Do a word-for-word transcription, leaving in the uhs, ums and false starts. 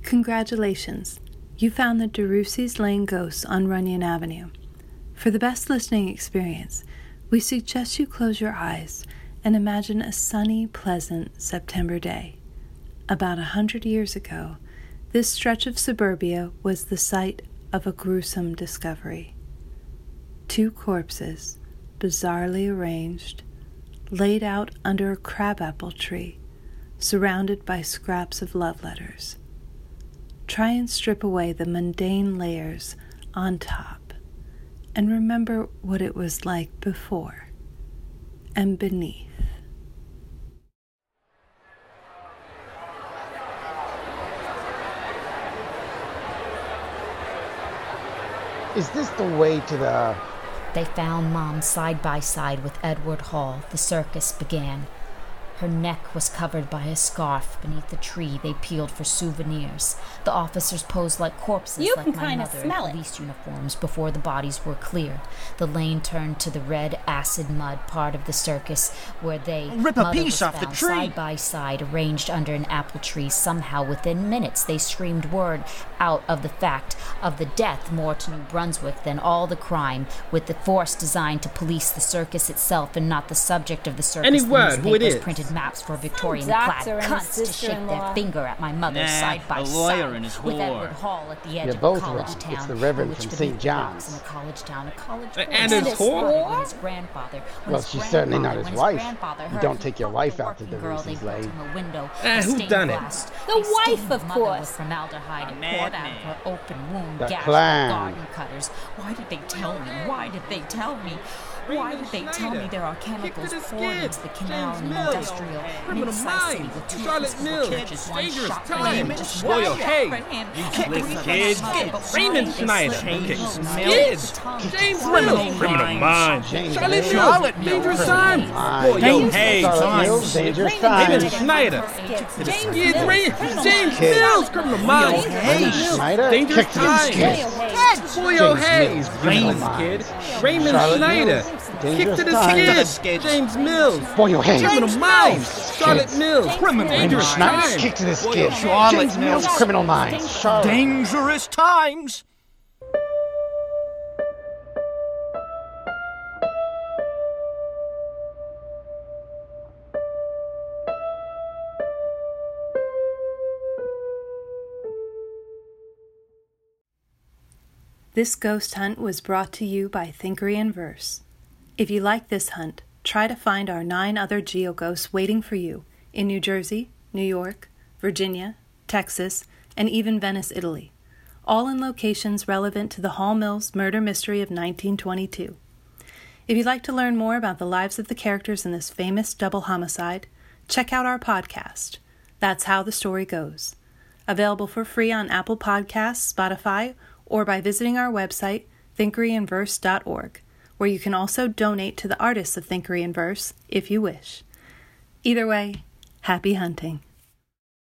Congratulations, you found the DeRussey's Lane Ghosts on Runyon Avenue. For the best listening experience, we suggest you close your eyes and imagine a sunny, pleasant September day. About a hundred years ago, this stretch of suburbia was the site of a gruesome discovery. Two corpses, bizarrely arranged, laid out under a crabapple tree, surrounded by scraps of love letters. Try and strip away the mundane layers on top, and remember what it was like before and beneath. Is this the way to the... They found Mom side by side with Edward Hall. The circus began. Her neck was covered by a scarf. Beneath the tree, they peeled for souvenirs. The officers posed like corpses, you like can my kinda mother smell in it. police uniforms before the bodies were clear. The lane turned to the red acid mud part of the circus, where they Rip a mother piece was off the found tree. side by side, arranged under an apple tree. Somehow, within minutes, they screamed word out of the fact of the death more to New Brunswick than all the crime, with the force designed to police the circus itself and not the subject of the circus. Any The word who it newspapers is. printed maps for Victorian Some clad doctor and his cunts to shake their sister-in-law. finger at my mother Nah, side by a lawyer side and his with whore. Edward Hall at the edge You're of both a college wrong. town. It's the Reverend which from beneath Saint the rocks John's. in a college town, a college And boy. his whore? When his grandfather, when Well, his she's certainly not grandfather- his when his wife. grandfather You heard don't he take your fucked wife the out to working the girl, they Reese's built Lane. him a window, Eh, a who stained done it? glass. The They wife, stained of mother course. with formaldehyde A and poured out of madman. her open wound, The gashed clan. with garden cutters. Why did they tell me? Why did they tell me? Why did they tell me there are chemicals Kicked to the poured skid. into the canal James in an Mills. industrial Criminal mid-sized city Minds. with two Charlotte physical Mills. churches, one Dangerous shot Times. for just Royal one Hay. shot for him. You Kick slick the kid. mother, but why Raymond did they Schneider. slit Okay. Mills' Skid. mouth? James Criminal Mills. Minds. Minds. James Charlotte Mills. Mills. Charlotte Mills. Dangerous Criminal Times. Minds. Boy, yo, Hey, hey, Charlotte Charlotte Times. Mills, dangerous Raymond times. Raymond Schneider. James Skid, Mills. Ray, Criminal James Kid. Mills. Criminal Minds. Raymond Schneider, Dangerous kick to the Times. skid. Boy, yo, James hey. Mills. Criminal Raymond, kid. Minds. Raymond Charlotte Schneider. Mills. Kick Dangerous to the times. To the skid. skid. James Mills. Boy, yo, hey. Criminal Minds. Charlotte Kids. Mills. Criminal Raymond Dangerous Schneider, Times. kick to the Boy, skid. Charlotte James Mills, Mills. criminal minds. Charlotte. Dangerous times. This ghost hunt was brought to you by Thinkery in Verse. If you like this hunt, try to find our nine other geoghosts waiting for you in New Jersey, New York, Virginia, Texas, and even Venice, Italy, all in locations relevant to the Hall Mills murder mystery of nineteen twenty-two. If you'd like to learn more about the lives of the characters in this famous double homicide, check out our podcast, That's How the Story Goes, available for free on Apple Podcasts, Spotify, or by visiting our website, thinkery in verse dot org, where you can also donate to the artists of Thinkery in Verse if you wish. Either way, happy hunting.